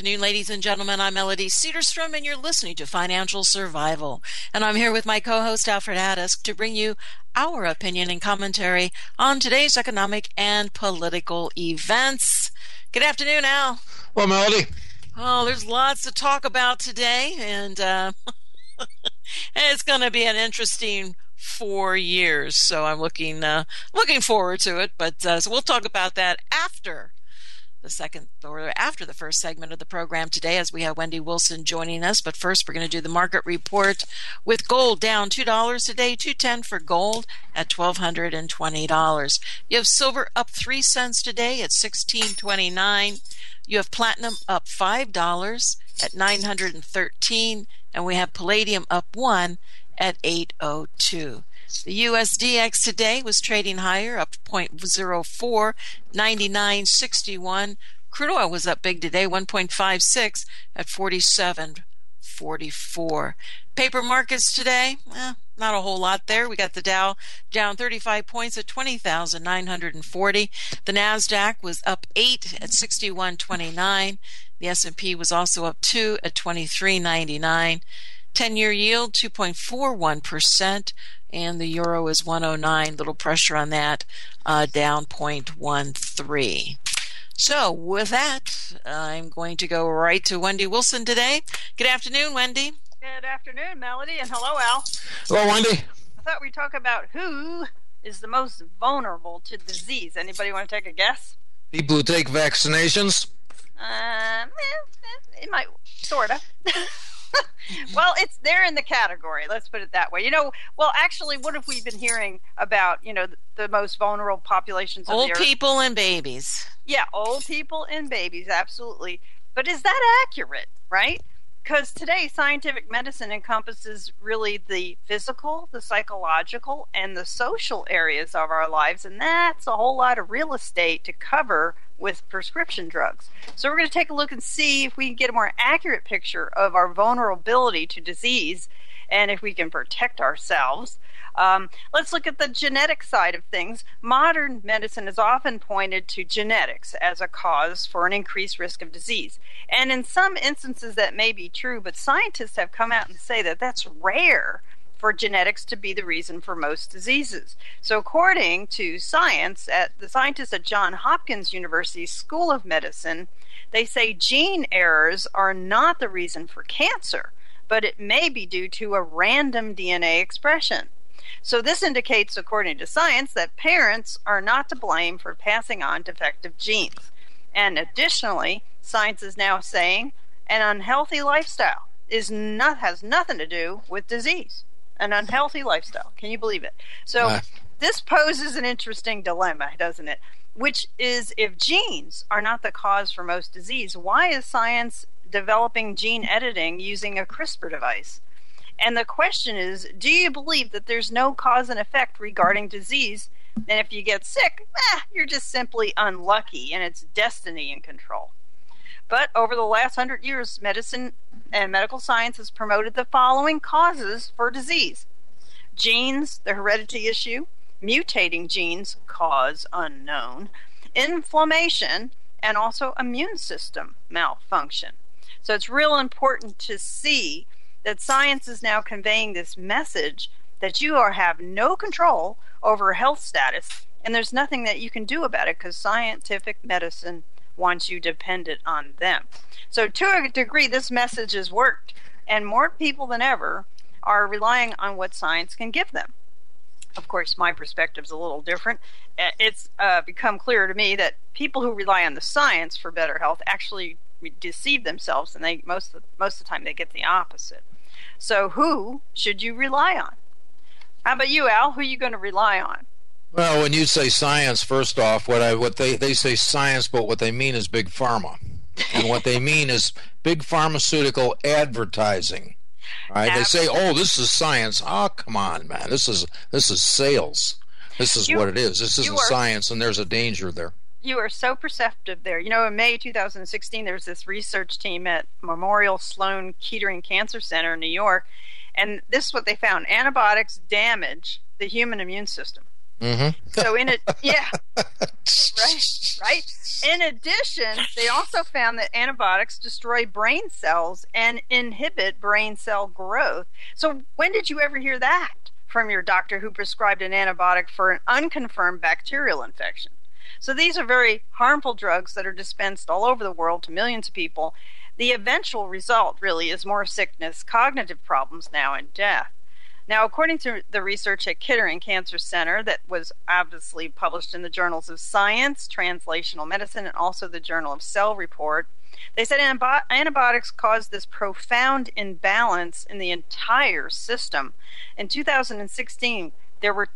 afternoon, ladies and gentlemen. I'm Melody Cedarstrom, and you're listening to Financial Survival. And I'm here with my co-host, Alfred Haddisk, to bring you our opinion and commentary on today's economic and political events. Good afternoon, Al. Well, Melody. Oh, there's lots to talk about today, and it's going to be an interesting 4 years. So I'm looking forward to it. But so we'll talk about that after the first segment of the program today, as we have Wendy Wilson joining us. But first, we're going to do the market report with gold down $2 today, $2.10 for gold at $1,220. You have silver up 3 cents today at $16.29. You have platinum up $5 at $913, and we have palladium up 1 at $802. The USDX today was trading higher, up 0.04, 99.61. Crude oil was up big today, 1.56 at 47.44. Paper markets today, not a whole lot there. We got the Dow down 35 points at 20,940. The NASDAQ was up 8 at 61.29. The S&P was also up 2 at 23.99. 10-year yield 2.41%. And the euro is 109. Little pressure on that, down 0.13. So with that, I'm going to go right to Wendy Wilson today. Good afternoon, Wendy. Good afternoon, Melody, and hello, Al. Hello, Wendy. I thought we'd talk about who is the most vulnerable to disease. Anybody want to take a guess? People who take vaccinations? It might, sort of. Well, they're in the category. Let's put it that way. Actually, what have we been hearing about, the most vulnerable populations of the earth? Old people and babies. Yeah, old people and babies, absolutely. But is that accurate, right? Because today, scientific medicine encompasses really the physical, the psychological, and the social areas of our lives, and that's a whole lot of real estate to cover with prescription drugs. So we're going to take a look and see if we can get a more accurate picture of our vulnerability to disease and if we can protect ourselves. Let's look at the genetic side of things. Modern medicine has often pointed to genetics as a cause for an increased risk of disease. And in some instances that may be true, but scientists have come out and say that that's rare for genetics to be the reason for most diseases. So according to the scientists at Johns Hopkins University School of Medicine, they say gene errors are not the reason for cancer, but it may be due to a random DNA expression. So this indicates, according to science, that parents are not to blame for passing on defective genes. And additionally, science is now saying an unhealthy lifestyle has nothing to do with disease. An unhealthy lifestyle. Can you believe it? So this poses an interesting dilemma, doesn't it? Which is, if genes are not the cause for most disease, why is science developing gene editing using a CRISPR device? And the question is, do you believe that there's no cause and effect regarding disease? And if you get sick, you're just simply unlucky and it's destiny in control. But over the last 100 years, medicine and medical science has promoted the following causes for disease: genes, the heredity issue; mutating genes, cause unknown; inflammation; and also immune system malfunction. So it's real important to see that science is now conveying this message that you have no control over health status, and there's nothing that you can do about it because scientific medicine wants you dependent on them. So to a degree, this message has worked, and more people than ever are relying on what science can give them. Of course, my perspective is a little different. It's become clear to me that people who rely on the science for better health actually deceive themselves, and most of the time they get the opposite. So who should you rely on? How about you, Al? Who are you going to rely on? Well, when you say science, first off, what they say science, but what they mean is big pharma, and what they mean is big pharmaceutical advertising. Right? They say, "Oh, this is science." Oh, come on, man! This is sales. This is what it is. This isn't science, and there's a danger there. You are so perceptive there. In May 2016, there was this research team at Memorial Sloan Kettering Cancer Center in New York, and this is what they found: antibiotics damage the human immune system. Mm-hmm. So right. In addition, they also found that antibiotics destroy brain cells and inhibit brain cell growth. So when did you ever hear that from your doctor who prescribed an antibiotic for an unconfirmed bacterial infection? So these are very harmful drugs that are dispensed all over the world to millions of people. The eventual result really is more sickness, cognitive problems now, and death. Now, according to the research at Kettering Cancer Center that was obviously published in the Journals of Science, Translational Medicine, and also the Journal of Cell Report, they said antibiotics caused this profound imbalance in the entire system. In 2016, there were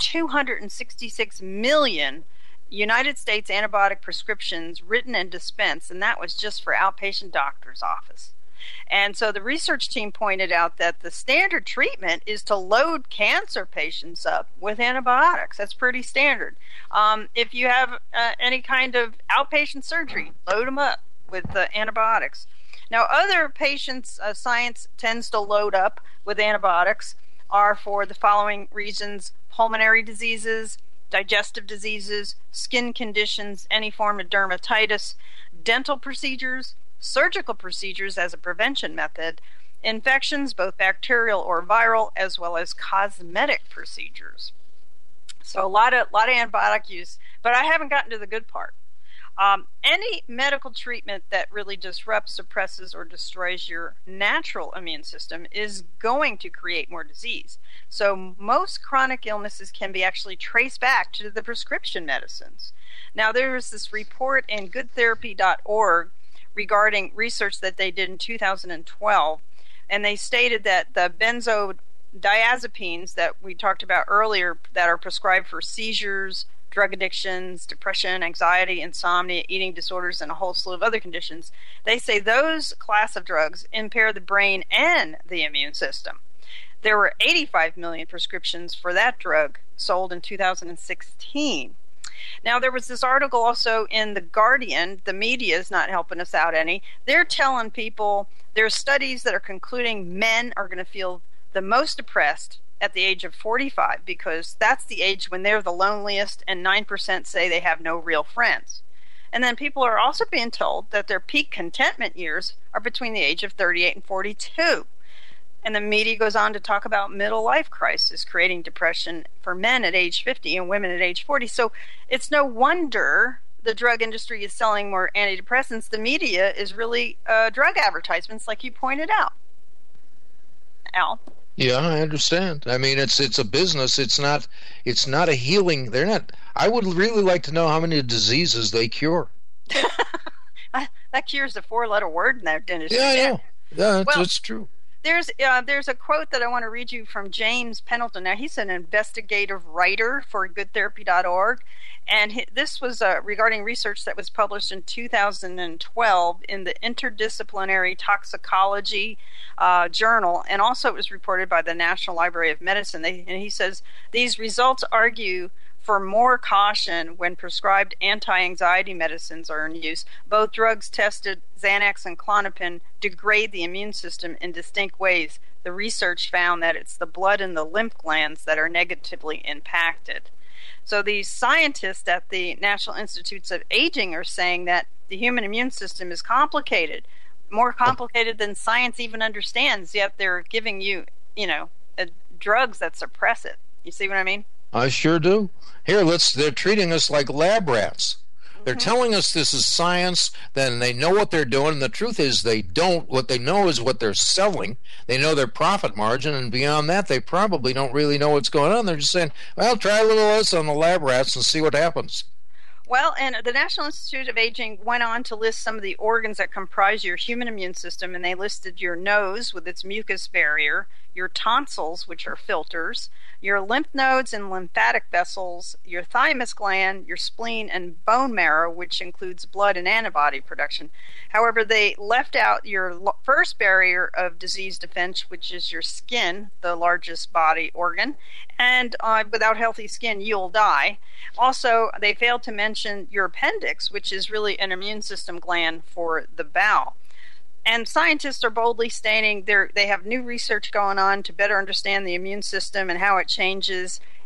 266 million United States antibiotic prescriptions written and dispensed, and that was just for outpatient doctor's office. And so the research team pointed out that the standard treatment is to load cancer patients up with antibiotics. That's pretty standard. If you have any kind of outpatient surgery, load them up with antibiotics. Now, other patients science tends to load up with antibiotics are for the following reasons: pulmonary diseases, digestive diseases, skin conditions, any form of dermatitis, dental procedures, surgical procedures as a prevention method, infections, both bacterial or viral, as well as cosmetic procedures. So a lot of antibiotic use, but I haven't gotten to the good part. Any medical treatment that really disrupts, suppresses, or destroys your natural immune system is going to create more disease. So most chronic illnesses can be actually traced back to the prescription medicines. Now, there's this report in goodtherapy.org regarding research that they did in 2012, and they stated that the benzodiazepines that we talked about earlier that are prescribed for seizures, drug addictions, depression, anxiety, insomnia, eating disorders, and a whole slew of other conditions, they say those class of drugs impair the brain and the immune system. There were 85 million prescriptions for that drug sold in 2016. Now, there was this article also in The Guardian. The media is not helping us out any. They're telling people there's studies that are concluding men are going to feel the most depressed at the age of 45 because that's the age when they're the loneliest, and 9% say they have no real friends. And then people are also being told that their peak contentment years are between the age of 38 and 42. And the media goes on to talk about middle life crisis creating depression for men at age 50 and women at age 40. So it's no wonder the drug industry is selling more antidepressants. The media is really drug advertisements, like you pointed out. Al? Yeah, I understand. I mean, it's a business. It's not a healing. They're not. I would really like to know how many diseases they cure. That cure's a 4-letter word in that dentistry. Yeah, I know. Yeah, that's true. There's a quote that I want to read you from James Pendleton. Now, he's an investigative writer for goodtherapy.org, and this was regarding research that was published in 2012 in the Interdisciplinary Toxicology Journal, and also it was reported by the National Library of Medicine. And he says, these results argue for more caution when prescribed anti-anxiety medicines are in use. Both drugs tested, Xanax and Klonopin, degrade the immune system in distinct ways. The research found that it's the blood and the lymph glands that are negatively impacted. So these scientists at the National Institutes of Aging are saying that the human immune system is complicated, more complicated than science even understands, yet they're giving you, drugs that suppress it. You see what I mean? I sure do. Here, they're treating us like lab rats. They're telling us this is science, then they know what they're doing, and the truth is they don't. What they know is what they're selling. They know their profit margin, and beyond that, they probably don't really know what's going on. They're just saying, well, try a little of this on the lab rats and see what happens. Well, and the National Institute of Aging went on to list some of the organs that comprise your human immune system, and they listed your nose with its mucus barrier, your tonsils, which are filters, your lymph nodes and lymphatic vessels, your thymus gland, your spleen, and bone marrow, which includes blood and antibody production. However, they left out your first barrier of disease defense, which is your skin, the largest body organ, and without healthy skin, you'll die. Also, they failed to mention your appendix, which is really an immune system gland for the bowel. And scientists are boldly stating they have new research going on to better understand the immune system and how it changes.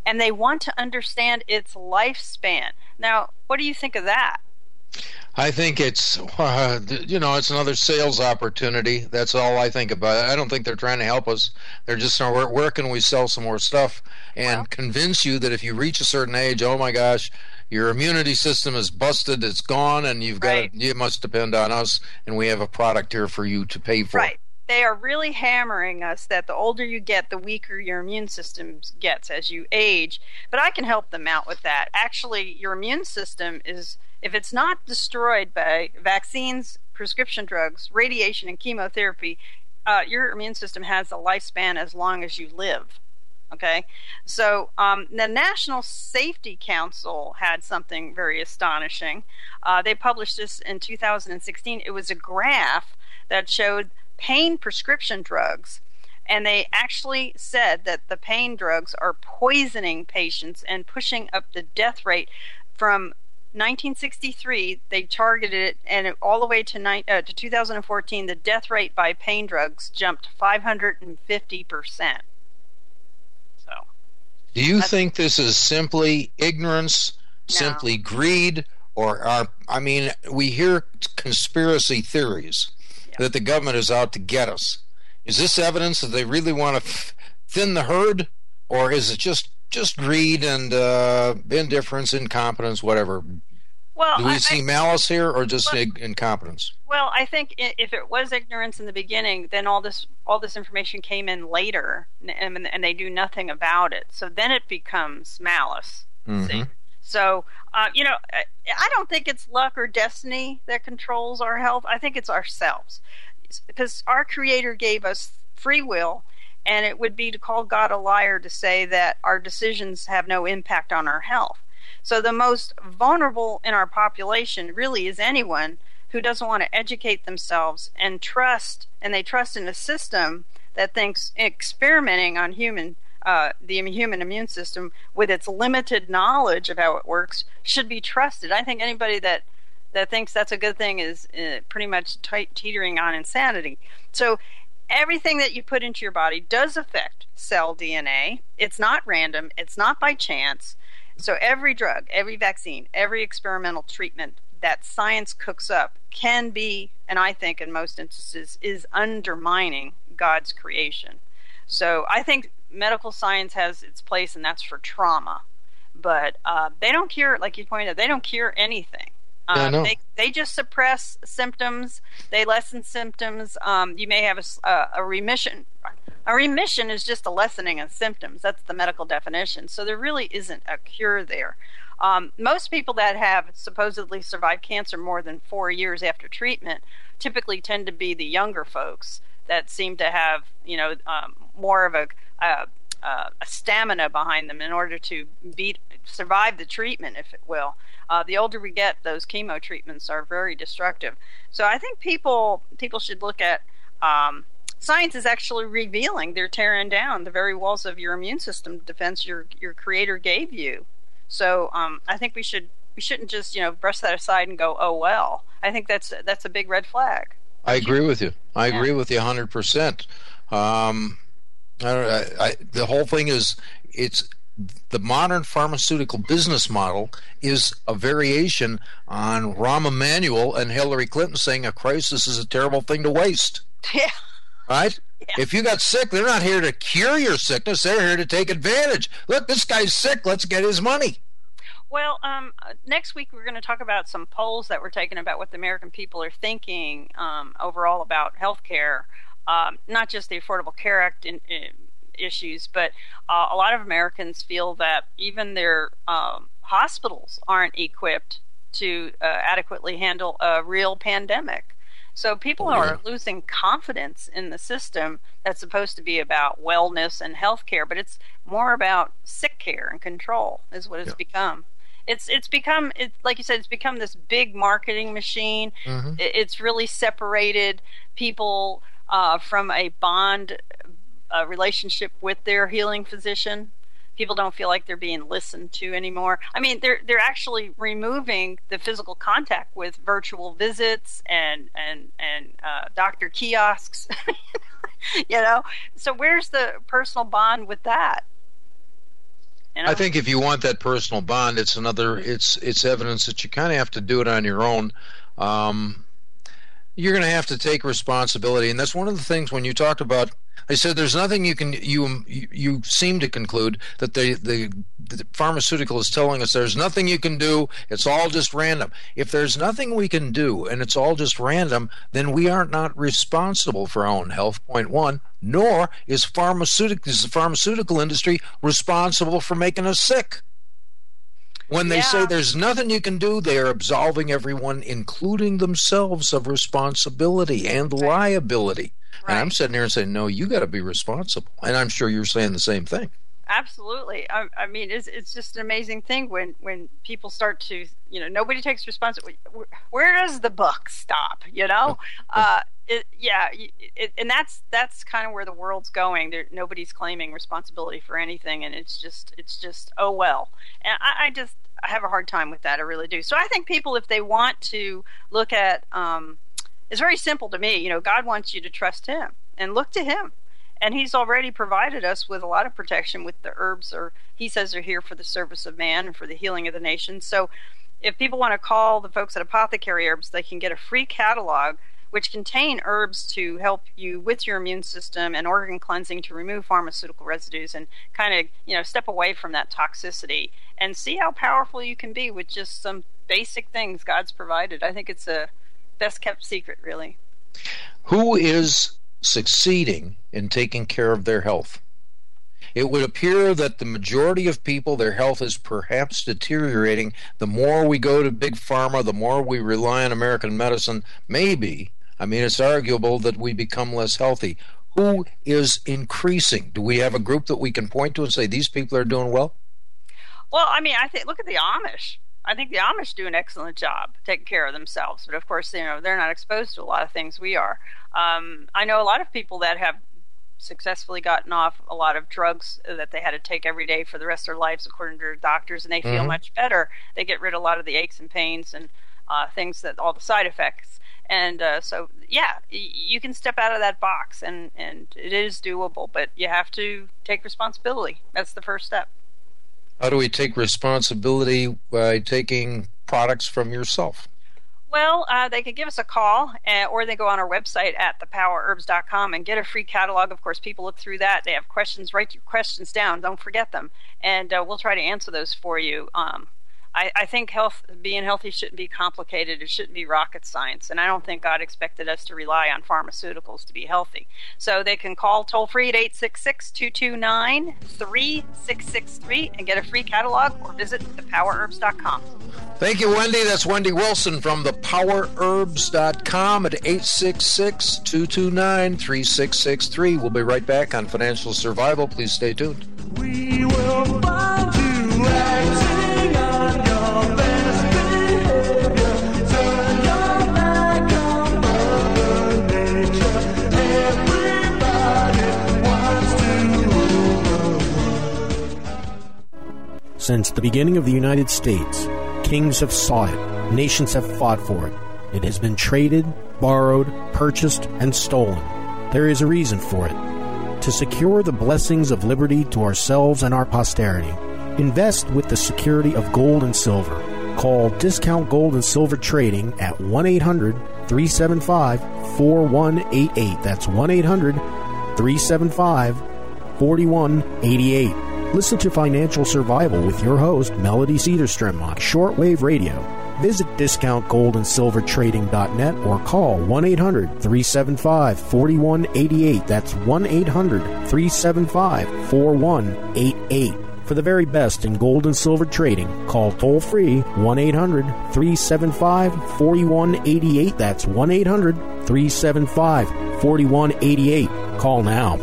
and they want to understand its lifespan. Now, what do you think of that? I think it's, it's another sales opportunity. That's all I think about it. I don't think they're trying to help us. They're just, where can we sell some more stuff and convince you that if you reach a certain age, oh my gosh, your immunity system is busted, it's gone, and you must depend on us, and we have a product here for you to pay for. Right. They are really hammering us that the older you get, the weaker your immune system gets as you age. But I can help them out with that. Actually, your immune system is, if it's not destroyed by vaccines, prescription drugs, radiation, and chemotherapy, your immune system has a lifespan as long as you live. Okay? So the National Safety Council had something very astonishing. They published this in 2016. It was a graph that showed pain prescription drugs, and they actually said that the pain drugs are poisoning patients and pushing up the death rate. From 1963 they targeted it, and all the way to 2014 the death rate by pain drugs jumped 550%. So do you think this is simply ignorance, simply greed, or we hear conspiracy theories that the government is out to get us? Is this evidence that they really want to thin the herd, or is it just greed and indifference, incompetence, whatever? Well, do we see malice here, or just incompetence? Well, I think if it was ignorance in the beginning, then all this information came in later, and they do nothing about it. So then it becomes malice. Mm-hmm. So, I don't think it's luck or destiny that controls our health. I think it's ourselves. Because our Creator gave us free will, and it would be to call God a liar to say that our decisions have no impact on our health. So the most vulnerable in our population really is anyone who doesn't want to educate themselves and they trust in a system that thinks experimenting on the human immune system with its limited knowledge of how it works should be trusted. I think anybody that thinks that's a good thing is pretty much teetering on insanity. So everything that you put into your body does affect cell DNA. It's not random. It's not by chance. So every drug, every vaccine, every experimental treatment that science cooks up can be, and I think in most instances, is undermining God's creation. So I think medical science has its place, and that's for trauma. But they don't cure, like you pointed out, they don't cure anything. They just suppress symptoms. They lessen symptoms. You may have a remission. A remission is just a lessening of symptoms. That's the medical definition. So there really isn't a cure there. Most people that have supposedly survived cancer more than 4 years after treatment typically tend to be the younger folks that seem to have, more of a stamina behind them in order to survive the treatment, if it will. The older we get, those chemo treatments are very destructive. So I think people should look at science is actually revealing they're tearing down the very walls of your immune system defense your Creator gave you. So I think we shouldn't just brush that aside and go, oh well. I think that's a big red flag. I agree with you. I agree with you 100%. The whole thing is, it's the modern pharmaceutical business model is a variation on Rahm Emanuel and Hillary Clinton saying a crisis is a terrible thing to waste. Yeah. Right? Yeah. If you got sick, they're not here to cure your sickness. They're here to take advantage. Look, this guy's sick. Let's get his money. Well, next week we're going to talk about some polls that were taken about what the American people are thinking overall about health care, not just the Affordable Care Act issues, but a lot of Americans feel that even their hospitals aren't equipped to adequately handle a real pandemic. So people are losing confidence in the system that's supposed to be about wellness and health care, but it's more about sick care and control is what it's become. It's become, like you said, it's become this big marketing machine. Mm-hmm. It's really separated people from a bond relationship with their healing physician. People don't feel like they're being listened to anymore. I mean, they're actually removing the physical contact with virtual visits and doctor kiosks. So where's the personal bond with that? You know? I think if you want that personal bond, it's evidence that you kind of have to do it on your own. You're going to have to take responsibility, and that's one of the things when you talked about. I said there's nothing you can. You seem to conclude that the pharmaceutical is telling us there's nothing you can do. It's all just random. If there's nothing we can do and it's all just random, then we are not responsible for our own health. Point one. Nor is the pharmaceutical industry responsible for making us sick. When they say there's nothing you can do, they are absolving everyone, including themselves, of responsibility and liability. Right. And I'm sitting here and saying, no, you got to be responsible. And I'm sure you're saying the same thing. Absolutely. I mean, it's just an amazing thing when people start to, nobody takes responsibility. Where does the buck stop? And that's kind of where the world's going. Nobody's claiming responsibility for anything, and it's just oh well. And I have a hard time with that. I really do. So I think people, if they want to look at, it's very simple to me. God wants you to trust Him and look to Him, and He's already provided us with a lot of protection with the herbs, He says are here for the service of man and for the healing of the nation. So if people want to call the folks at Apothecary Herbs, they can get a free catalog which contain herbs to help you with your immune system and organ cleansing to remove pharmaceutical residues and kind of, step away from that toxicity and see how powerful you can be with just some basic things God's provided. I think it's a best kept secret, really. Who is succeeding in taking care of their health? It would appear that the majority of people, their health is perhaps deteriorating. The more we go to big pharma, the more we rely on American medicine, maybe. I mean, it's arguable that we become less healthy. Who is increasing? Do we have a group that we can point to and say these people are doing well? Well, I mean, I think look at the Amish. I think the Amish do an excellent job taking care of themselves, but of course, they're not exposed to a lot of things we are. I know a lot of people that have successfully gotten off a lot of drugs that they had to take every day for the rest of their lives, according to their doctors, and they feel much better. They get rid of a lot of the aches and pains and things all the side effects. And so, you can step out of that box, and it is doable, but you have to take responsibility. That's the first step. How do we take responsibility by taking products from yourself? Well, they could give us a call, or they go on our website at thepowerherbs.com and get a free catalog. Of course, people look through that. They have questions. Write your questions down. Don't forget them. And we'll try to answer those for you. I think being healthy shouldn't be complicated. It shouldn't be rocket science. And I don't think God expected us to rely on pharmaceuticals to be healthy. So they can call toll-free at 866-229-3663 and get a free catalog, or visit thepowerherbs.com. Thank you, Wendy. That's Wendy Wilson from thepowerherbs.com at 866-229-3663. We'll be right back on Financial Survival. Please stay tuned. We will find you acting on your best behavior. Turn your back on Mother Nature. Everybody wants to rule. Since the beginning of the United States, kings have sought it, nations have fought for it. It has been traded, borrowed, purchased, and stolen. There is a reason for it. To secure the blessings of liberty to ourselves and our posterity, invest with the security of gold and silver. Call Discount Gold and Silver Trading at 1-800-375-4188. That's 1-800-375-4188. Listen to Financial Survival with your host, Melody Cedarstrom, on shortwave radio. Visit discountgoldandsilvertrading.net or call 1-800-375-4188. That's 1-800-375-4188. For the very best in gold and silver trading, call toll-free 1-800-375-4188. That's 1-800-375-4188. Call now.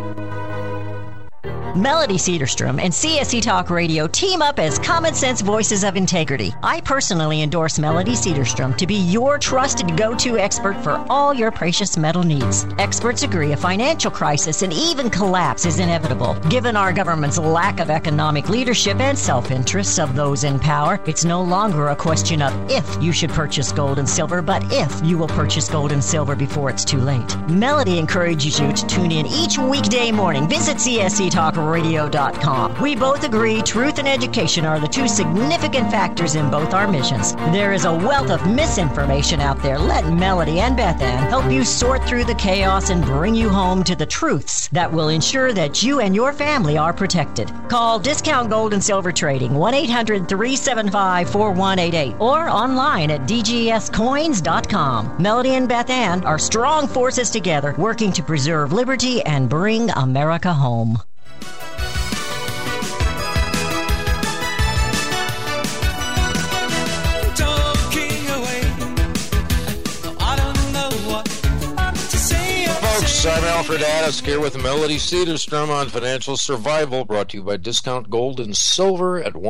Melody Cedarstrom and CSC Talk Radio team up as common sense voices of integrity. I personally endorse Melody Cedarstrom to be your trusted go-to expert for all your precious metal needs. Experts agree a financial crisis and even collapse is inevitable. Given our government's lack of economic leadership and self-interest of those in power, it's no longer a question of if you should purchase gold and silver, but if you will purchase gold and silver before it's too late. Melody encourages you to tune in each weekday morning. Visit CSC Talk CommonSenseRadio.com. We both agree truth and education are the two significant factors in both our missions. There is a wealth of misinformation out there. Let Melody and Beth Ann help you sort through the chaos and bring you home to the truths that will ensure that you and your family are protected. Call Discount Gold and Silver Trading 1-800-375-4188 or online at dgscoins.com. Melody and Beth Ann are strong forces together working to preserve liberty and bring America home. Folks, I'm Alfred Addis here with Melody Cedarstrom on Financial Survival, brought to you by Discount Gold and Silver at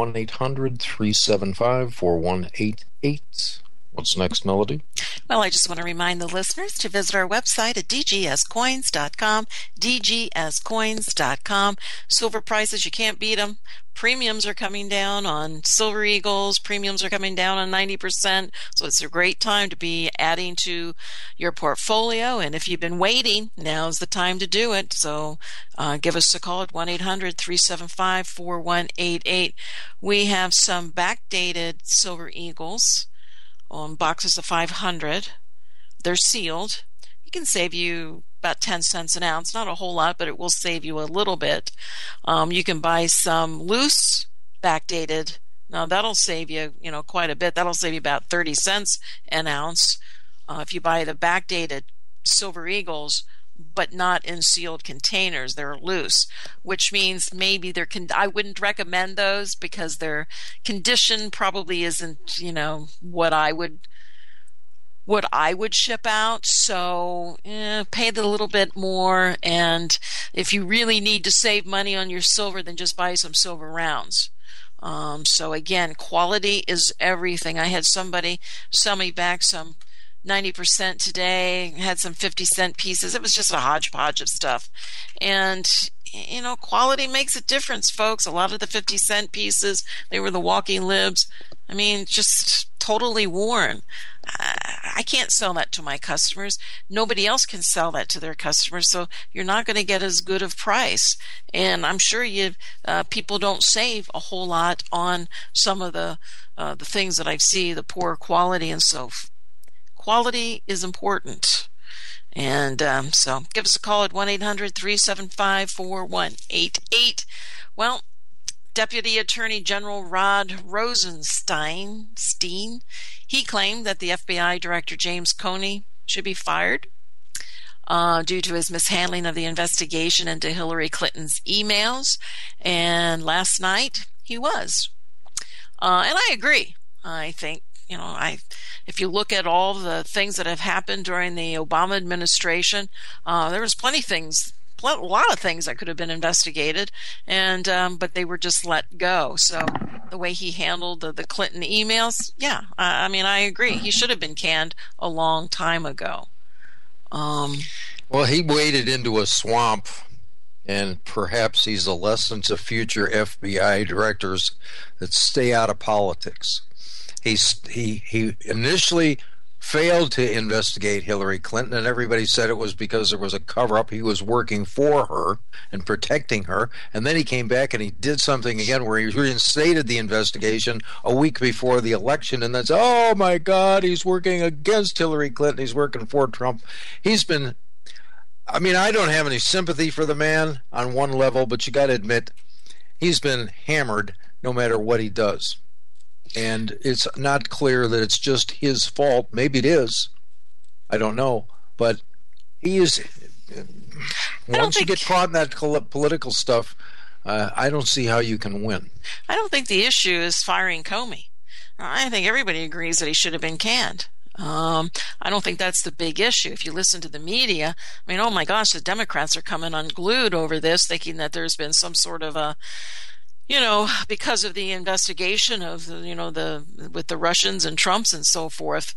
1-800-375-4188. What's next, Melody? Well, I just want to remind the listeners to visit our website at dgscoins.com, dgscoins.com. Silver prices, you can't beat them. Premiums are coming down on Silver Eagles. Premiums are coming down on 90%. So it's a great time to be adding to your portfolio. And if you've been waiting, now's the time to do it. So give us a call at 1-800-375-4188. We have some backdated Silver Eagles on boxes of 500. They're sealed. You can save you about 10 cents an ounce. Not a whole lot, but it will save you a little bit. You can buy some loose backdated. Now that'll save you, quite a bit. That'll save you about 30 cents an ounce. If you buy the backdated Silver Eagles, but not in sealed containers, they're loose, which means maybe I wouldn't recommend those because their condition probably isn't, what I would ship out. So pay a little bit more, and if you really need to save money on your silver, then just buy some silver rounds. So again, quality is everything. I had somebody sell me back some 90% today, had some 50-cent pieces. It was just a hodgepodge of stuff. And, quality makes a difference, folks. A lot of the 50-cent pieces, they were the walking libs. I mean, just totally worn. I can't sell that to my customers. Nobody else can sell that to their customers, so you're not going to get as good of price. And I'm sure people don't save a whole lot on some of the things that I see, the poor quality and so forth. Quality is important. And so give us a call at 1-800-375-4188. Well, Deputy Attorney General Rod Rosenstein, he claimed that the FBI Director James Comey should be fired due to his mishandling of the investigation into Hillary Clinton's emails. And last night he was. And I agree. I think, if you look at all the things that have happened during the Obama administration, there was a lot of things that could have been investigated, and but they were just let go. So the way he handled the Clinton emails, I agree. He should have been canned a long time ago. Well, he waded into a swamp, and perhaps he's a lesson to future FBI directors that stay out of politics. He initially failed to investigate Hillary Clinton, and everybody said it was because there was a cover-up. He was working for her and protecting her, and then he came back and he did something again where he reinstated the investigation a week before the election, and then said, oh my God, he's working against Hillary Clinton, he's working for Trump. I don't have any sympathy for the man on one level, but you got to admit, he's been hammered no matter what he does. And it's not clear that it's just his fault. Maybe it is. I don't know. But he is. Once you get caught in that political stuff, I don't see how you can win. I don't think the issue is firing Comey. I think everybody agrees that he should have been canned. I don't think that's the big issue. If you listen to the media, oh my gosh, the Democrats are coming unglued over this, thinking that there's been some sort of a because of the investigation of with the Russians and Trumps and so forth.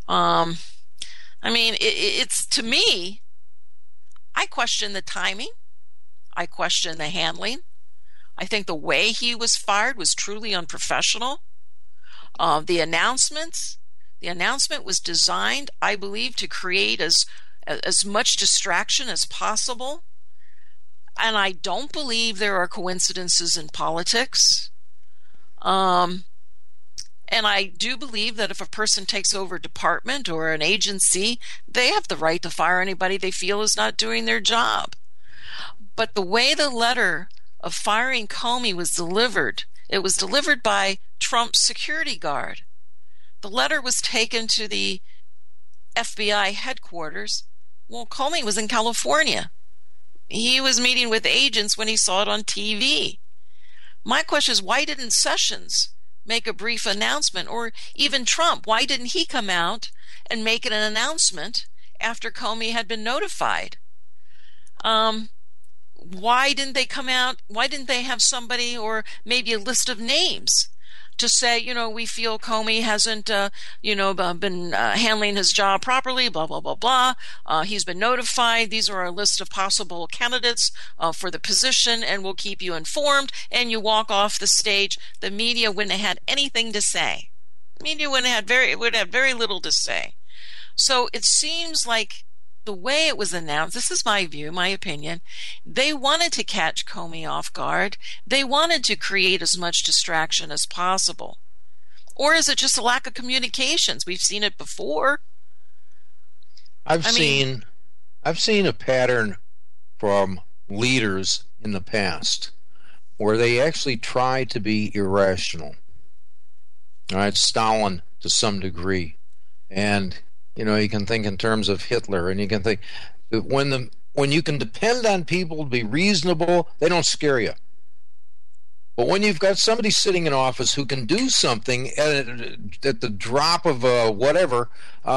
It's to me, I question the timing. I question the handling. I think the way he was fired was truly unprofessional. The announcement was designed, I believe, to create as much distraction as possible. And I don't believe there are coincidences in politics. And I do believe that if a person takes over a department or an agency, they have the right to fire anybody they feel is not doing their job. But the way the letter of firing Comey was delivered, it was delivered by Trump's security guard. The letter was taken to the FBI headquarters. Well, Comey was in California. He was meeting with agents when he saw it on TV. My question is, why didn't Sessions make a brief announcement? Or even Trump, why didn't he come out and make an announcement after Comey had been notified? Why didn't they come out? Why didn't they have somebody or maybe a list of names to say, we feel Comey hasn't, been handling his job properly, blah, blah, blah, blah. He's been notified. These are our list of possible candidates for the position, and we'll keep you informed. And you walk off the stage. The media wouldn't have had anything to say. The media would have very little to say. So it seems like the way it was announced, this is my view, my opinion, they wanted to catch Comey off guard. They wanted to create as much distraction as possible. Or is it just a lack of communications? We've seen it before. I've seen a pattern from leaders in the past where they actually try to be irrational. All right, Stalin to some degree. And you can think in terms of Hitler, and you can think that when you can depend on people to be reasonable, they don't scare you. But when you've got somebody sitting in office who can do something at the drop of whatever,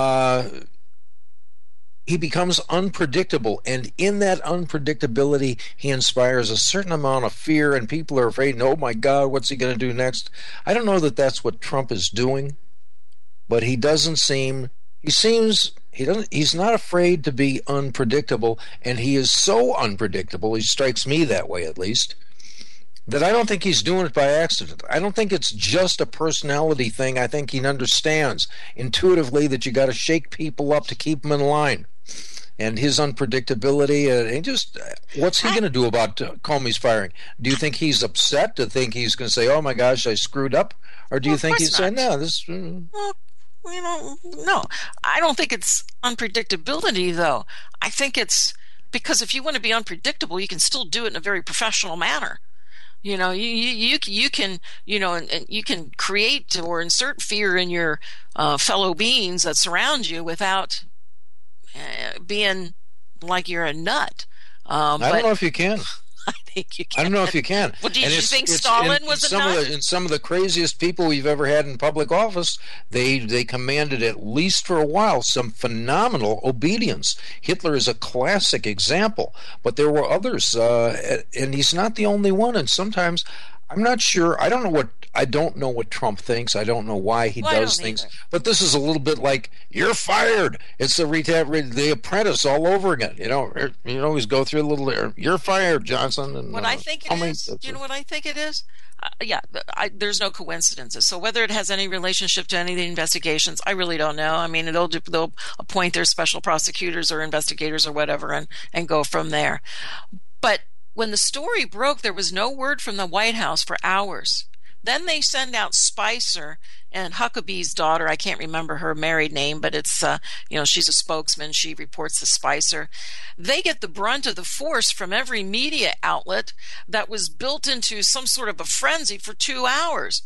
he becomes unpredictable, and in that unpredictability, he inspires a certain amount of fear, and people are afraid, oh my God, what's he going to do next? I don't know that that's what Trump is doing, but he doesn't seem... He's not afraid to be unpredictable, and he is so unpredictable, he strikes me that way at least, that I don't think he's doing it by accident. I don't think it's just a personality thing. I think he understands intuitively that you got to shake people up to keep them in line. And his unpredictability, and just what's he going to do about Comey's firing? Do you think he's upset? Do you think he's going to say, oh my gosh, I screwed up? Or do you think he's saying, no, this... No, I don't think it's unpredictability, though. I think it's because if you want to be unpredictable, you can still do it in a very professional manner. You can and you can create or insert fear in your fellow beings that surround you without being like you're a nut. I don't know if you can. I think you can. I don't know if you can. Well, did you think Stalin was a nut? In some of the craziest people we've ever had in public office, they commanded, at least for a while, some phenomenal obedience. Hitler is a classic example, but there were others, and he's not the only one. And sometimes, I'm not sure. I don't know what Trump thinks. I don't know why he does things. Either. But this is a little bit like, you're fired. It's the Apprentice all over again. You always go through a little, you're fired, Johnson. And, what I think it is, you know what I think it is? There's no coincidences. So whether it has any relationship to any of the investigations, I really don't know. I mean, they'll appoint their special prosecutors or investigators or whatever and go from there. But when the story broke, there was no word from the White House for hours. Then they send out Spicer and Huckabee's daughter. I can't remember her married name, but it's, she's a spokesman. She reports to Spicer. They get the brunt of the force from every media outlet that was built into some sort of a frenzy for 2 hours.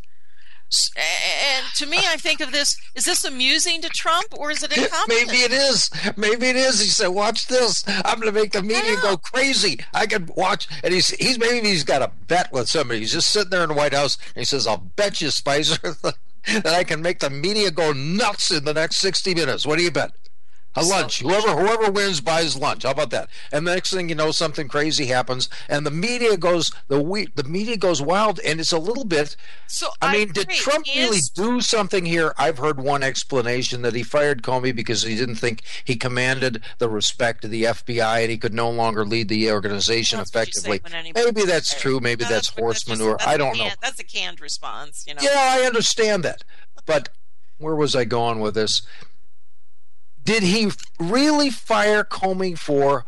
And to me, I think of this, is this amusing to Trump or is it incompetent? Maybe it is. He said, watch this. I'm going to make the media go crazy. I can watch. And he's got a bet with somebody. He's just sitting there in the White House and he says, I'll bet you, Spicer, that I can make the media go nuts in the next 60 minutes. What do you bet? A lunch. Whoever wins buys lunch. How about that? And the next thing you know, something crazy happens, and the media goes wild, and it's a little bit. So did Trump really do something here? I've heard one explanation that he fired Comey because he didn't think he commanded the respect of the FBI, and he could no longer lead the organization effectively. Maybe that's true. Maybe that's horse manure. I don't know. That's a canned response. Yeah, I understand that, but where was I going with this? Did he really fire Comey for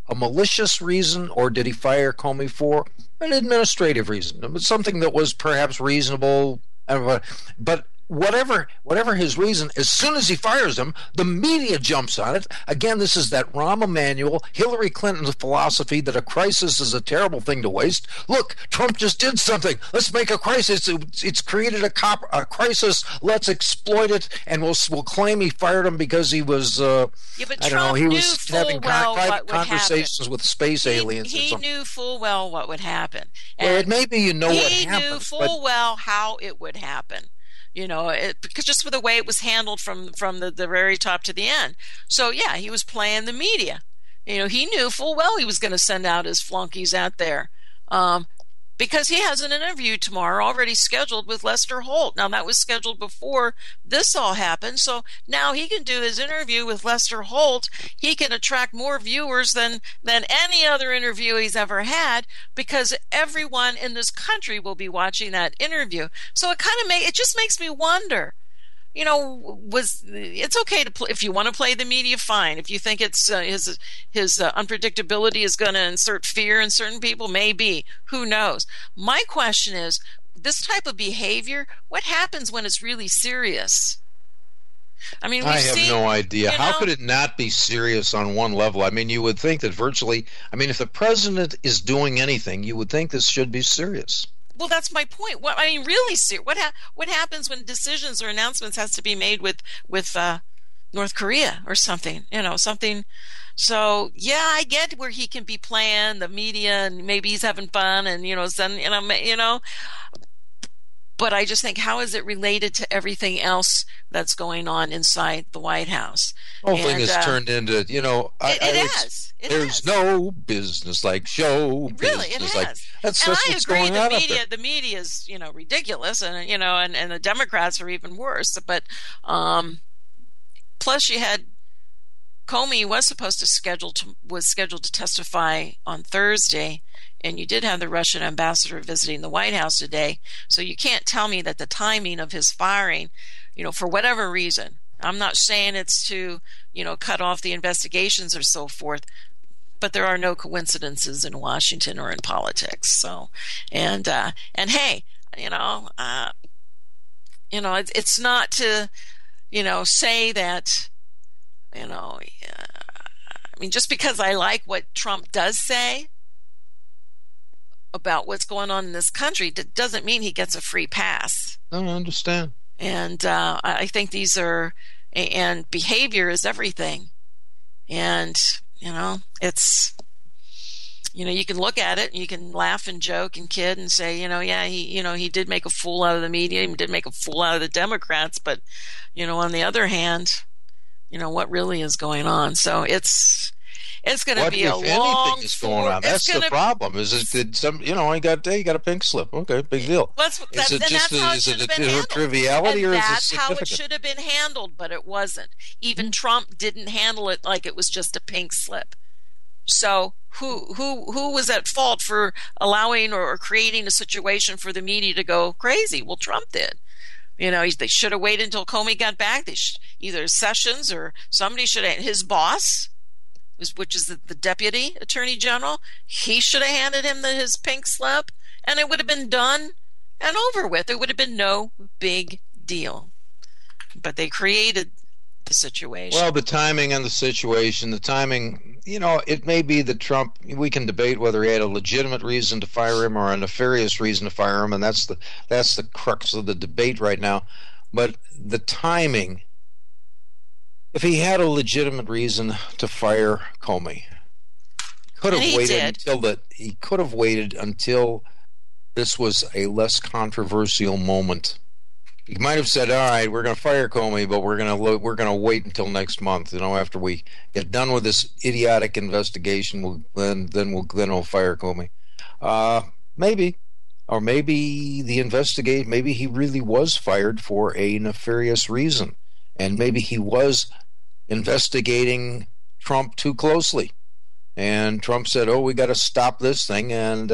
a malicious reason, or did he fire Comey for an administrative reason? Something that was perhaps reasonable, but whatever his reason, as soon as he fires him, the media jumps on it. Again, this is that Rahm Emanuel, Hillary Clinton's philosophy that a crisis is a terrible thing to waste. Look, Trump just did something. Let's make a crisis. It's created a crisis. Let's exploit it, and we'll claim he fired him because he was but I don't Trump know, he knew was full having well private what would conversations happen. with space aliens. or He something. knew full well what would happen. Well, And maybe you know what he happens, knew but full well how it would happen. Because just for the way it was handled from the very top to the end. So yeah, he was playing the media. He knew full well he was going to send out his flunkies out there. Because he has an interview tomorrow already scheduled with Lester Holt. Now, that was scheduled before this all happened, so now he can do his interview with Lester Holt. He can attract more viewers than any other interview he's ever had, because everyone in this country will be watching that interview. So it just makes me wonder. It's okay to play if you want to play the media, fine. If you think it's his unpredictability is going to insert fear in certain people, maybe. Who knows? My question is, this type of behavior, what happens when it's really serious? I mean, I have no idea. How could it not be serious on one level? I mean, you would think that if the president is doing anything, you would think this should be serious. Well, that's my point. Really serious. What happens when decisions or announcements has to be made with North Korea or something? Something. So yeah, I get where he can be playing the media and maybe he's having fun and But I just think, how is it related to everything else that's going on inside the White House? The whole thing has turned into, it has. There's no business like show business. Really, it has. That's and I what's agree. going on The media is, ridiculous, and and the Democrats are even worse. But plus, you had Comey was scheduled to testify on Thursday. And you did have the Russian ambassador visiting the White House today. So you can't tell me that the timing of his firing, for whatever reason, I'm not saying it's to, cut off the investigations or so forth, but there are no coincidences in Washington or in politics. So, and hey, it's not to, say that, just because I like what Trump does say about what's going on in this country doesn't mean he gets a free pass. I don't understand. And I think these are, and behavior is everything. And, it's, you can look at it and you can laugh and joke and kid and say, he did make a fool out of the media. He did make a fool out of the Democrats. But, on the other hand, what really is going on? So it's going to be a long. What, if anything, is going on? That's the problem. Is it that some? You got a pink slip? Okay, big deal. Is it a triviality, or is it that's how it significant? should have been handled, but it wasn't. Even Trump didn't handle it like it was just a pink slip. So who was at fault for allowing or creating a situation for the media to go crazy? Well, Trump did. They should have waited until Comey got back. Either Sessions or somebody should have. His boss, which is the deputy attorney general, he should have handed him his pink slip, and it would have been done and over with. It would have been no big deal. But they created the situation. Well, the timing and the situation, it may be that Trump, we can debate whether he had a legitimate reason to fire him or a nefarious reason to fire him, and that's the crux of the debate right now. But the timing, if he had a legitimate reason to fire Comey, he could have waited until this was a less controversial moment. He might have said, "All right, we're going to fire Comey, but we're going to wait until next month. After we get done with this idiotic investigation, then we'll fire Comey." Maybe, or maybe maybe he really was fired for a nefarious reason, and maybe he was investigating Trump too closely, and Trump said, "Oh, we got to stop this thing," and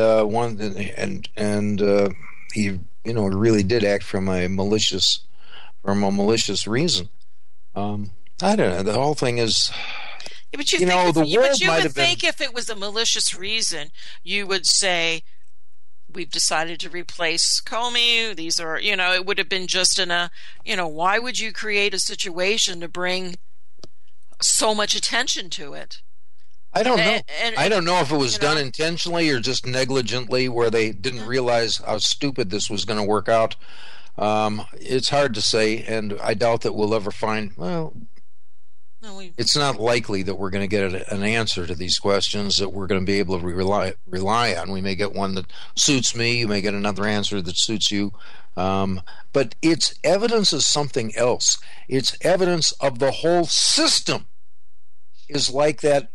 he really did act from a malicious reason. I don't know. The whole thing is, Yeah, but you would think if it was a malicious reason, you would say, we've decided to replace Comey. These are, it would have been just why would you create a situation to bring so much attention to it? I don't know. I don't know if it was done intentionally or just negligently, where they didn't realize how stupid this was going to work out. It's hard to say, and I doubt that we'll ever find. Well, it's not likely that we're going to get an answer to these questions that we're going to be able to rely on. We may get one that suits me. You may get another answer that suits you. But it's evidence of something else. It's evidence of the whole system is like that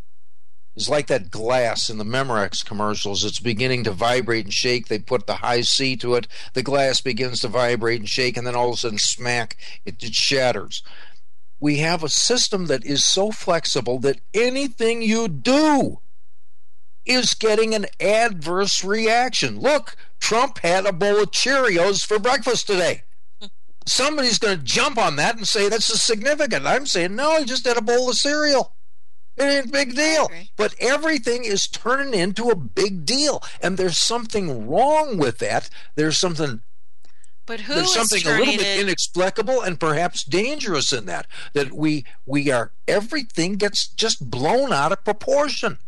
glass in the Memorex commercials. It's beginning to vibrate and shake. They put the high C to it. The glass begins to vibrate and shake, and then all of a sudden, smack, it shatters. We have a system that is so flexible that anything you do is getting an adverse reaction. Look, Trump had a bowl of Cheerios for breakfast today. Somebody's going to jump on that and say that's significant. I'm saying, no, he just had a bowl of cereal. It ain't a big deal. But everything is turning into a big deal. And there's something wrong with that. There's something a little bit inexplicable and perhaps dangerous in that everything gets just blown out of proportion.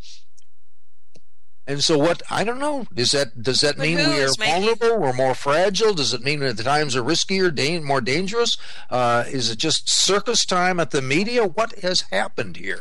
And so I don't know, does that mean we are vulnerable, we're more fragile? Does it mean that the times are riskier, more dangerous? Is it just circus time at the media? What has happened here?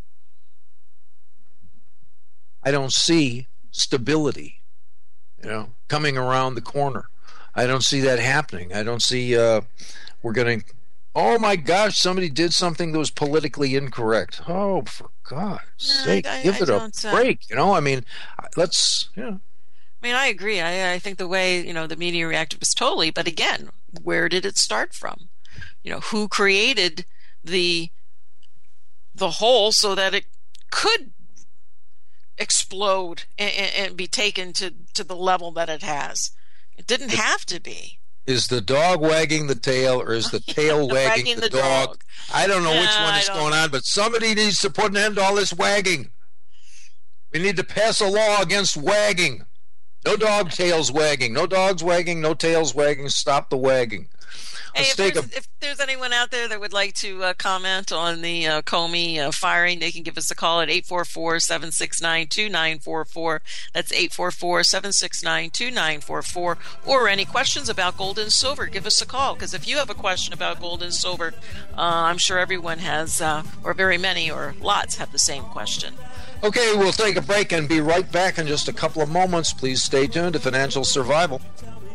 I don't see stability, coming around the corner. I don't see that happening. I don't see we're going to, oh my gosh, somebody did something that was politically incorrect. Oh, for God's sake, give it a break. Let's, I agree. I think the way, the media reacted was totally, but again, where did it start from? Who created the hole so that it could explode and be taken to the level that it has? It didn't have to be. Is the dog wagging the tail, or is the tail wagging the dog? I don't know which one is going on, but somebody needs to put an end to all this wagging. We need to pass a law against wagging. No dog tails wagging. No dogs wagging. No tails wagging. Stop the wagging. Hey, if there's anyone out there that would like to comment on the Comey firing, they can give us a call at 844-769-2944. That's 844-769-2944. Or any questions about gold and silver, give us a call. Because if you have a question about gold and silver, I'm sure everyone has, or very many, or lots have the same question. Okay, we'll take a break and be right back in just a couple of moments. Please stay tuned to Financial Survival.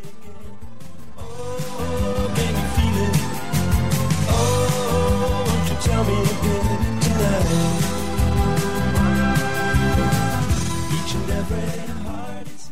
Tell me again tonight. Each and every heart is...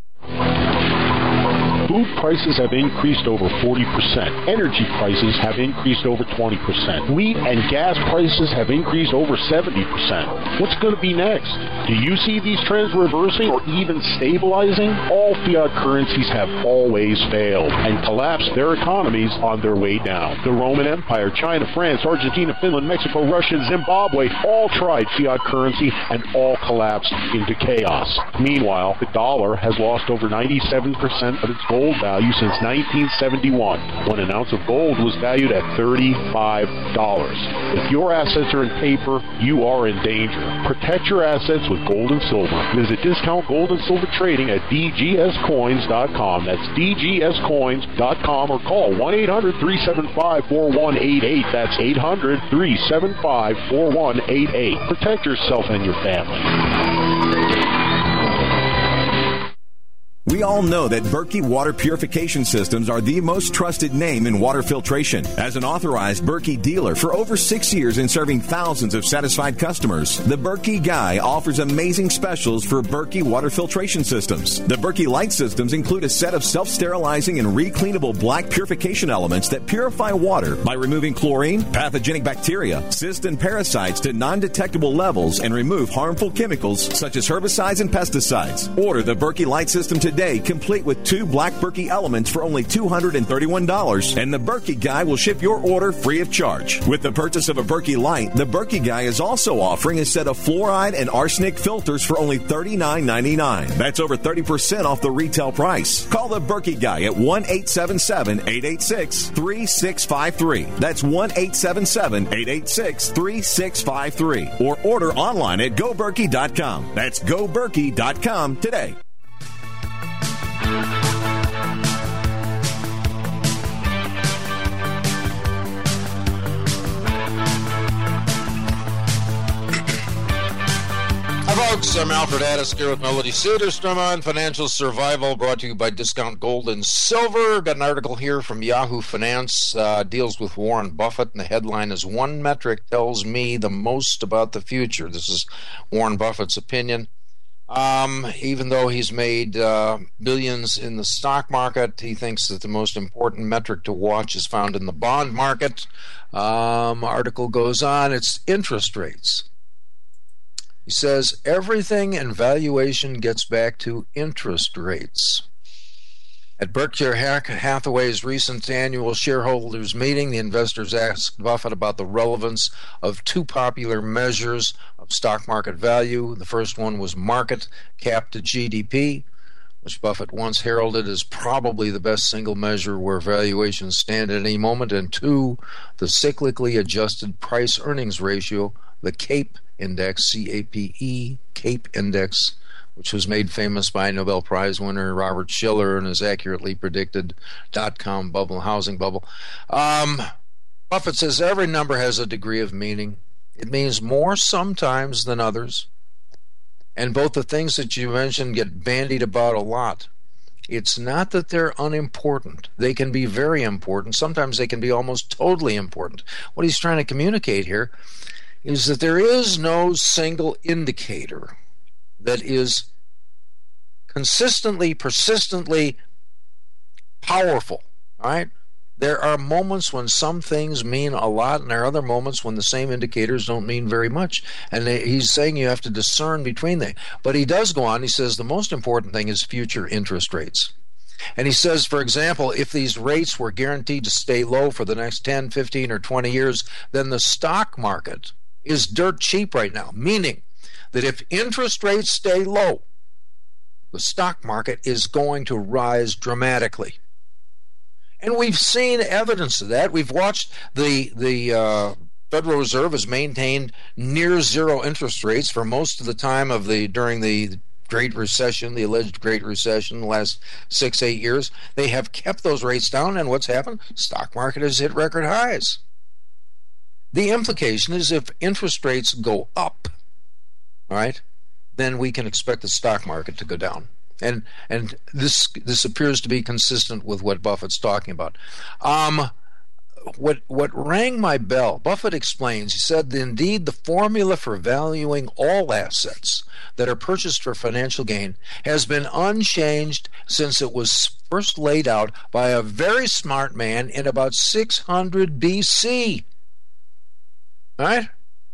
Food prices have increased over 40%. Energy prices have increased over 20%. Wheat and gas prices have increased over 70%. What's going to be next? Do you see these trends reversing or even stabilizing? All fiat currencies have always failed and collapsed their economies on their way down. The Roman Empire, China, France, Argentina, Finland, Mexico, Russia, Zimbabwe all tried fiat currency and all collapsed into chaos. Meanwhile, the dollar has lost over 97% of its gold value since 1971, when an ounce of gold was valued at $35. If your assets are in paper, you are in danger. Protect your assets with gold and silver. Visit Discount Gold and Silver Trading at dgscoins.com. That's dgscoins.com, or call 1-800-375-4188. That's 800-375-4188. Protect yourself and your family. We all know that Berkey Water Purification Systems are the most trusted name in water filtration. As an authorized Berkey dealer for over 6 years and serving thousands of satisfied customers, the Berkey Guy offers amazing specials for Berkey Water Filtration Systems. The Berkey Light Systems include a set of self-sterilizing and recleanable black purification elements that purify water by removing chlorine, pathogenic bacteria, cysts, and parasites to non-detectable levels and remove harmful chemicals such as herbicides and pesticides. Order the Berkey Light System today today, complete with 2 black Berkey elements for only $231, and the Berkey Guy will ship your order free of charge. With the purchase of a Berkey Light, the Berkey Guy is also offering a set of fluoride and arsenic filters for only $39.99. That's over 30% off the retail price. Call the Berkey Guy at 1-877-886-3653. That's 1-877-886-3653. Or order online at GoBerkey.com. That's GoBerkey.com today. Hi, folks. I'm Alfred Addis here with Melody Cedarstrom on Financial Survival, brought to you by Discount Gold and Silver. Got an article here from Yahoo Finance, deals with Warren Buffett, and the headline is "One Metric Tells Me the Most About the Future." This is Warren Buffett's opinion. Even though he's made billions in the stock market, he thinks that the most important metric to watch is found in the bond market. Article goes on, it's interest rates. He says, everything in valuation gets back to interest rates. At Berkshire Hathaway's recent annual shareholders meeting, the investors asked Buffett about the relevance of 2 popular measures of stock market value. The first one was market cap to GDP, which Buffett once heralded as probably the best single measure where valuations stand at any moment. And 2, the cyclically adjusted price-earnings ratio, the CAPE Index, C-A-P-E, CAPE Index, which was made famous by Nobel Prize winner Robert Shiller and his accurately predicted dot-com bubble, housing bubble. Buffett says every number has a degree of meaning. It means more sometimes than others. And both the things that you mentioned get bandied about a lot. It's not that they're unimportant. They can be very important. Sometimes they can be almost totally important. What he's trying to communicate here is that there is no single indicator that is consistently, persistently powerful, all right? There are moments when some things mean a lot, and there are other moments when the same indicators don't mean very much. And he's saying you have to discern between them. But he does go on, he says the most important thing is future interest rates. And he says, for example, if these rates were guaranteed to stay low for the next 10, 15, or 20 years, then the stock market is dirt cheap right now, meaning that if interest rates stay low, the stock market is going to rise dramatically. And we've seen evidence of that. We've watched the Federal Reserve has maintained near zero interest rates for most of the time during the Great Recession, the alleged Great Recession, the last 6-8 years. They have kept those rates down, and what's happened? Stock market has hit record highs. The implication is if interest rates go up, all right, then we can expect the stock market to go down. And this appears to be consistent with what Buffett's talking about. What rang my bell, Buffett explains, he said, indeed, the formula for valuing all assets that are purchased for financial gain has been unchanged since it was first laid out by a very smart man in about 600 BC. All right?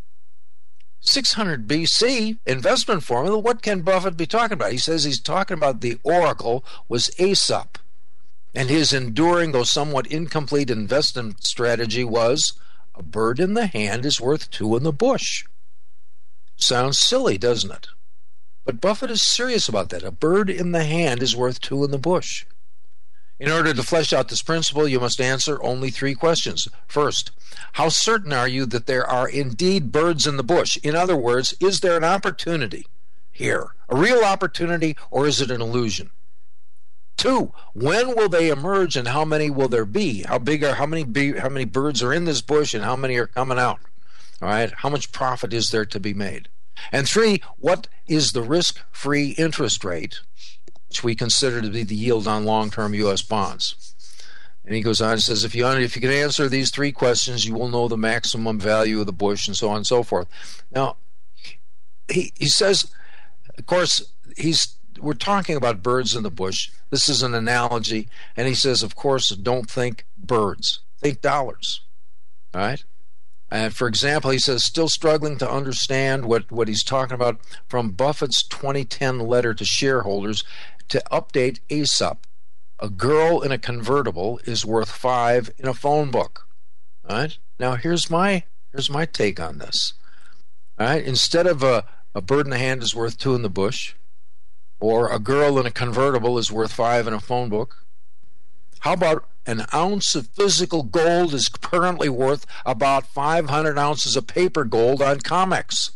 600 BC investment formula. What can Buffett be talking about? He says he's talking about the oracle was Aesop, and his enduring, though somewhat incomplete, investment strategy was a bird in the hand is worth 2 in the bush. Sounds silly, doesn't it? But Buffett is serious about that. A bird in the hand is worth 2 in the bush. In order to flesh out this principle, you must answer only 3 questions. First, how certain are you that there are indeed birds in the bush? In other words, is there an opportunity here, a real opportunity, or is it an illusion? 2, when will they emerge and how many will there be? How many birds are in this bush and how many are coming out? All right, how much profit is there to be made? And 3, what is the risk-free interest rate, which we consider to be the yield on long-term U.S. bonds? And he goes on and says, if you can answer these 3 questions, you will know the maximum value of the bush, and so on and so forth. Now, he says, of course, we're talking about birds in the bush. This is an analogy. And he says, of course, don't think birds. Think dollars. All right? For example, he says, still struggling to understand what he's talking about from Buffett's 2010 letter to shareholders to update Aesop. A girl in a convertible is worth 5 in a phone book. All right? Now, here's my take on this. All right? Instead of a bird in the hand is worth 2 in the bush, or a girl in a convertible is worth 5 in a phone book, how about an ounce of physical gold is currently worth about 500 ounces of paper gold on COMEX?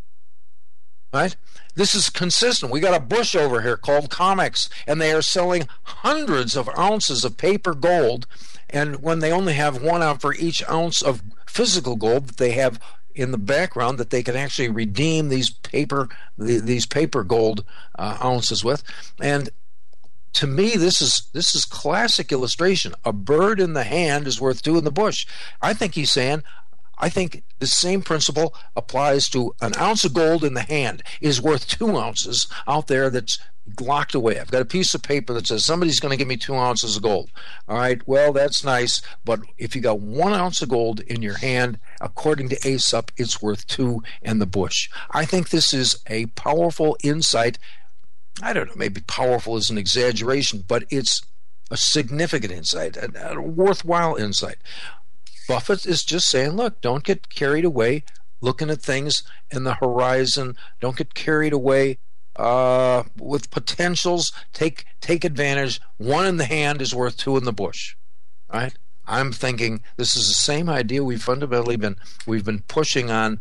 Right? This is consistent. We got a bush over here called COMEX, and they are selling hundreds of ounces of paper gold, and when they only have 1 ounce for each ounce of physical gold that they have in the background that they can actually redeem these paper gold ounces with. And to me, this is classic illustration. A bird in the hand is worth 2 in the bush. I think he's saying, I think the same principle applies to an ounce of gold in the hand is worth 2 ounces out there that's locked away. I've got a piece of paper that says somebody's going to give me 2 ounces of gold. All right, well, that's nice, but if you got 1 ounce of gold in your hand, according to Aesop, it's worth 2 in the bush. I think this is a powerful insight. I don't know, maybe powerful is an exaggeration, but it's a significant insight, a worthwhile insight. Buffett is just saying, look, don't get carried away looking at things in the horizon. Don't get carried away with potentials. Take advantage. 1 in the hand is worth 2 in the bush. Right? I'm thinking this is the same idea we've been pushing on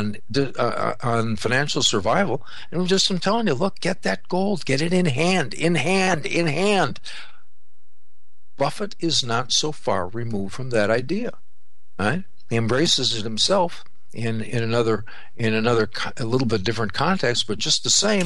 financial survival, and I'm telling you, look, get that gold, get it in hand. Buffett is not so far removed from that idea, right? He embraces it himself in another a little bit different context, but just the same.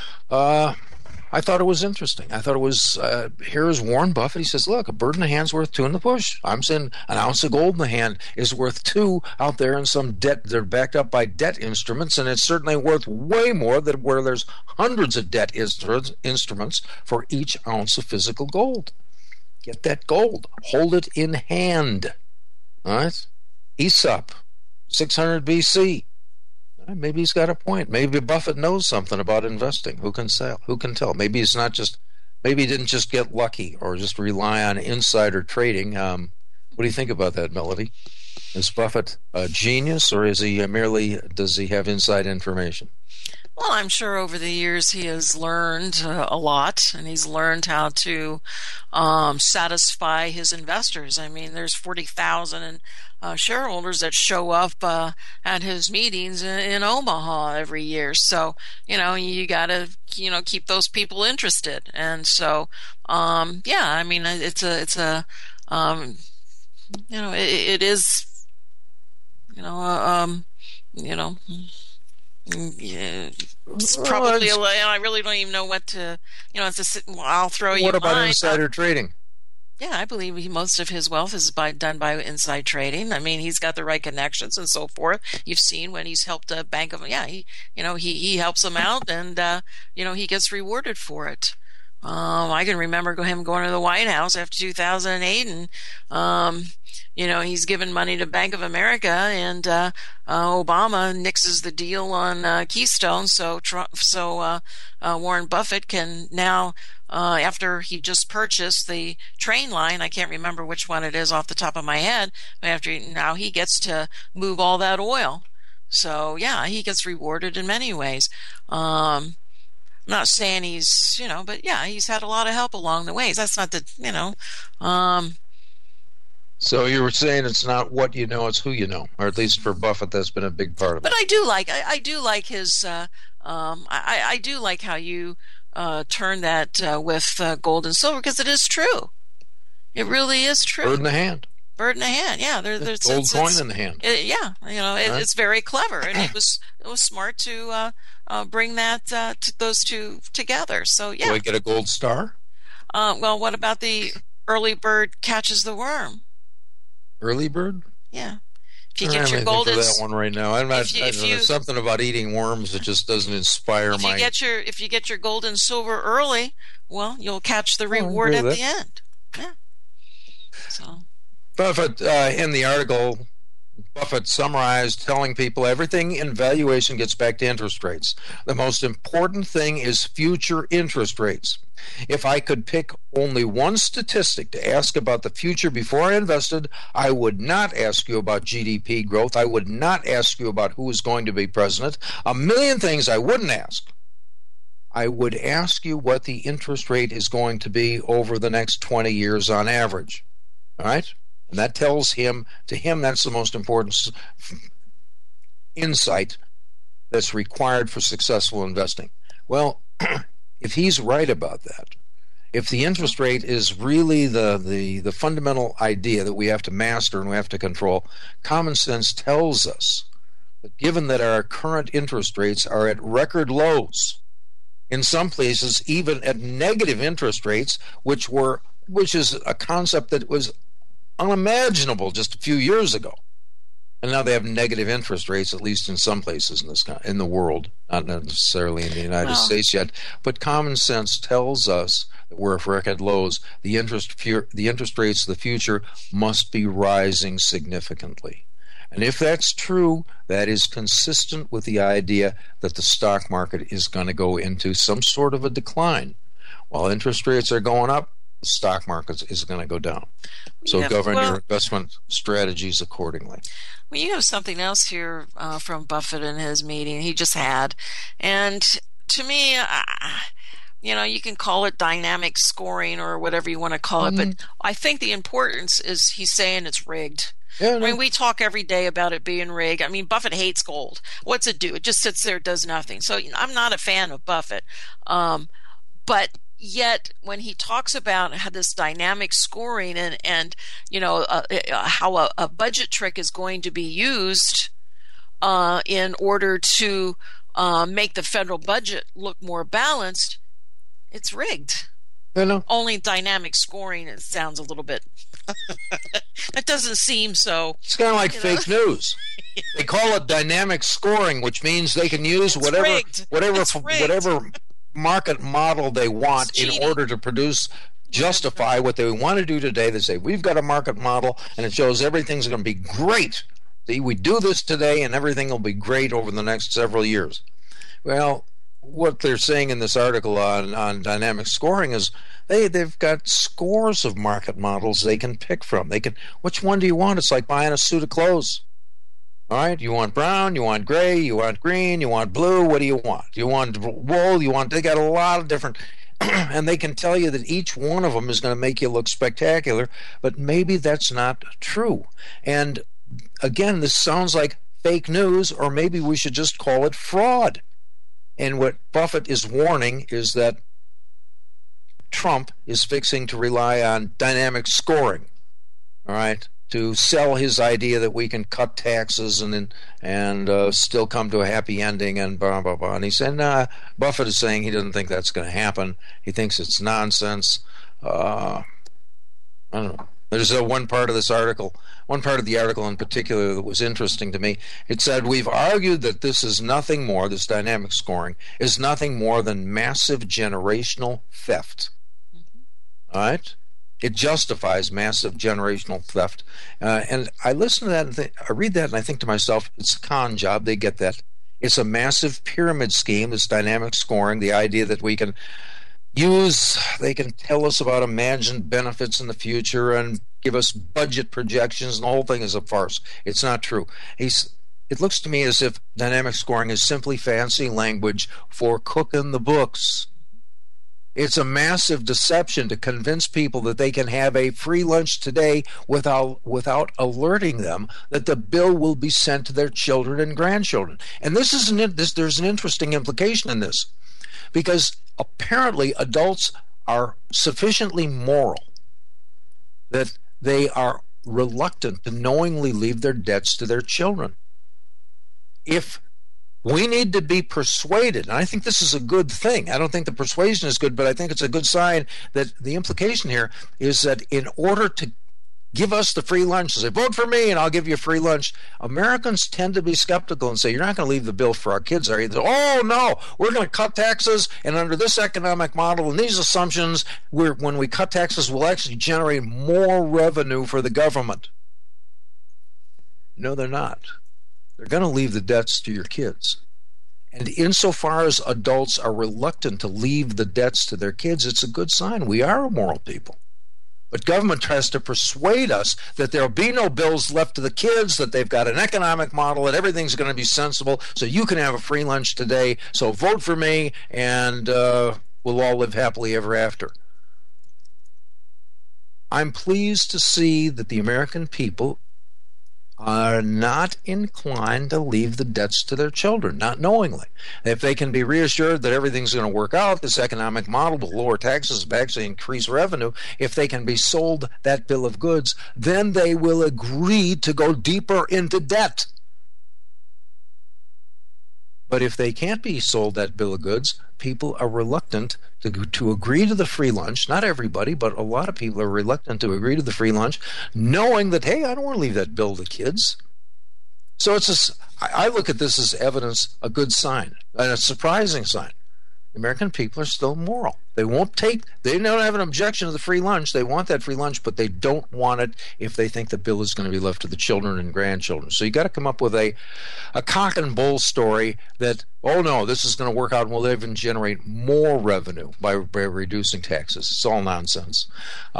I thought it was interesting. I thought it was, here's Warren Buffett. He says, look, a bird in the hand's worth 2 in the bush. I'm saying an ounce of gold in the hand is worth 2 out there in some debt. They're backed up by debt instruments, and it's certainly worth way more than where there's hundreds of debt instruments for each ounce of physical gold. Get that gold. Hold it in hand. All right? Aesop, 600 BC. Maybe he's got a point. Maybe Buffett knows something about investing. Who can tell? Maybe he didn't just get lucky or just rely on insider trading. What do you think about that, Melody? Is Buffett a genius, or does he have inside information? Well, I'm sure over the years he has learned a lot, and he's learned how to satisfy his investors. I mean, there's 40,000 shareholders that show up at his meetings in Omaha every year. So, you got to, keep those people interested. And so, yeah, I mean, it is, yeah, it's probably. I really don't even know what to. I'll throw you. What about mine. insider trading? Yeah, I believe most of his wealth is done by inside trading. I mean, he's got the right connections and so forth. You've seen when he's helped a bank of. Yeah, he helps them out, and he gets rewarded for it. I can remember him going to the White House after 2008, and he's given money to Bank of America, and Obama nixes the deal on Keystone. So Warren Buffett can now, after he just purchased the train line, I can't remember which one it is off the top of my head, but now he gets to move all that oil. So yeah, he gets rewarded in many ways. I'm not saying he's, but yeah, he's had a lot of help along the ways. That's not So you were saying it's not what you know, it's who you know, or at least for Buffett, that's been a big part of it. But I do like his. I do like how you turn that with gold and silver, because it is true. It really is true. Bird in the hand. Bird in the hand. Yeah, there's gold coin in the hand. It's very clever, and it was smart to bring those two together. So yeah. Do I get a gold star? Well, what about the early bird catches the worm? Early bird? Yeah. If you get your golden, that one right now. There's something about eating worms that just doesn't inspire if you get your gold and silver early, well, you'll catch the reward at the end. Yeah. So Buffett in the article, Buffett summarized, telling people everything in valuation gets back to interest rates. The most important thing is future interest rates. If I could pick only one statistic to ask about the future before I invested, I would not ask you about GDP growth. I would not ask you about who is going to be president. A million things I wouldn't ask. I would ask you what the interest rate is going to be over the next 20 years on average. All right? And that tells him, to him, that's the most important insight that's required for successful investing. Well, if he's right about that, if the interest rate is really the fundamental idea that we have to master and we have to control, common sense tells us that given that our current interest rates are at record lows, in some places even at negative interest rates, which is a concept that was unimaginable just a few years ago. And now they have negative interest rates, at least in some places in the world, not necessarily in the United States yet. But common sense tells us that we're at record lows. The interest rates of the future must be rising significantly. And if that's true, that is consistent with the idea that the stock market is going to go into some sort of a decline. While interest rates are going up, the stock market is going to go down. So govern your investment strategies accordingly. Well, you have something else here from Buffett in his meeting he just had. And to me, you can call it dynamic scoring or whatever you want to call it, but I think the importance is he's saying it's rigged. Yeah, I mean, we talk every day about it being rigged. I mean, Buffett hates gold. What's it do? It just sits there, does nothing. So I'm not a fan of Buffett. But yet, when he talks about how this dynamic scoring and how a budget trick is going to be used in order to make the federal budget look more balanced, it's rigged. Only dynamic scoring, it sounds a little bit that doesn't seem so. It's kind of like fake news. They call it dynamic scoring, which means they can use whatever market model they want in order to justify what they want to do today. They say, we've got a market model and it shows everything's going to be great. See, we do this today and everything will be great over the next several years. Well, what they're saying in this article on dynamic scoring is they've got scores of market models they can pick from. Which one do you want? It's like buying a suit of clothes. All right, you want brown, you want gray, you want green, you want blue. What do you want? You want wool, they got a lot of different, and they can tell you that each one of them is going to make you look spectacular, but maybe that's not true. And again, this sounds like fake news, or maybe we should just call it fraud. And what Buffett is warning is that Trump is fixing to rely on dynamic scoring, all right, to sell his idea that we can cut taxes and still come to a happy ending and blah, blah, blah. And he said, Buffett is saying he doesn't think that's going to happen. He thinks it's nonsense. I don't know. There's one part of the article in particular that was interesting to me. It said, we've argued that this dynamic scoring is nothing more than massive generational theft. All right? It justifies massive generational theft. And I listen to that and I read that and I think to myself, it's a con job. They get that. It's a massive pyramid scheme, this dynamic scoring, the idea that we can they can tell us about imagined benefits in the future and give us budget projections, and the whole thing is a farce. It's not true. It looks to me as if dynamic scoring is simply fancy language for cooking the books. It's a massive deception to convince people that they can have a free lunch today without alerting them that the bill will be sent to their children and grandchildren. And there's an interesting implication in this, because apparently adults are sufficiently moral that they are reluctant to knowingly leave their debts to their children. If we need to be persuaded, and I think this is a good thing. I don't think the persuasion is good, but I think it's a good sign that the implication here is that in order to give us the free lunch, say, vote for me and I'll give you a free lunch, Americans tend to be skeptical and say, you're not going to leave the bill for our kids, are you? Oh, no, we're going to cut taxes, and under this economic model and these assumptions, when we cut taxes, we'll actually generate more revenue for the government. No, they're not. They're going to leave the debts to your kids. And insofar as adults are reluctant to leave the debts to their kids, it's a good sign. We are a moral people. But government tries to persuade us that there'll be no bills left to the kids, that they've got an economic model, that everything's going to be sensible, so you can have a free lunch today, so vote for me, and we'll all live happily ever after. I'm pleased to see that the American people are not inclined to leave the debts to their children, not knowingly. If they can be reassured that everything's going to work out, this economic model will lower taxes, will actually increase revenue, if they can be sold that bill of goods, then they will agree to go deeper into debt. But if they can't be sold that bill of goods, people are reluctant to agree to the free lunch. Not everybody, but a lot of people are reluctant to agree to the free lunch, knowing that, hey, I don't want to leave that bill to kids. So I look at this as evidence, a good sign, and a surprising sign. American people are still moral. They don't have an objection to the free lunch. They want that free lunch, but they don't want it if they think the bill is going to be left to the children and grandchildren. So you got to come up with a cock and bull story that, oh no, this is going to work out and we'll even generate more revenue by reducing taxes. It's all nonsense.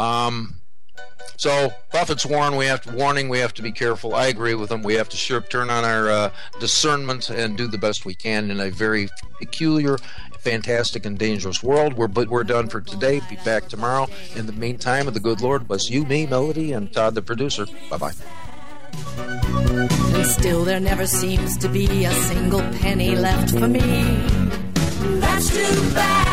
So Buffett's warning, we have to be careful. I agree with him. We have to turn on our discernment and do the best we can in a very peculiar, fantastic, and dangerous world. We're done for today. Be back tomorrow. In the meantime, the good Lord bless you, me, Melody, and Todd, the producer. Bye-bye. And still there never seems to be a single penny left for me. That's too bad.